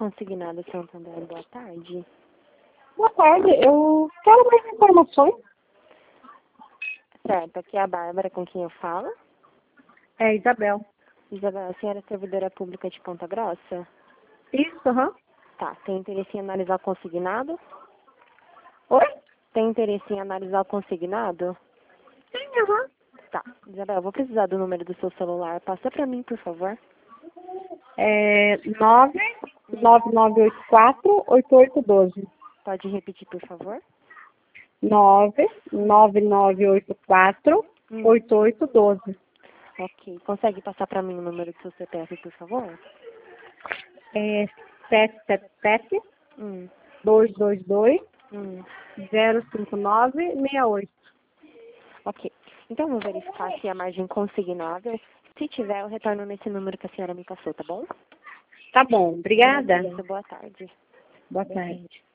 Consignado Santander, boa tarde. Boa tarde, eu quero mais informações. Certo, aqui é a Bárbara com quem eu falo. É Isabel. Isabel, a senhora é servidora pública de Ponta Grossa? Isso, aham. Tá, tem interesse em analisar o consignado? Oi? Tem interesse em analisar o consignado? Sim, aham. Tá, Isabel, eu vou precisar do número do seu celular. Passa pra mim, por favor. É 99984-8812. Pode repetir, por favor? 99984-8812. Ok. Consegue passar pra mim o número do seu CPF, por favor? É 777 Hum, 222 hum. 05968. Ok. Então, eu vou verificar se a margem consignável. Se tiver, eu retorno nesse número que a senhora me passou, tá bom? Tá bom, obrigada. Isso, boa tarde. Boa tarde.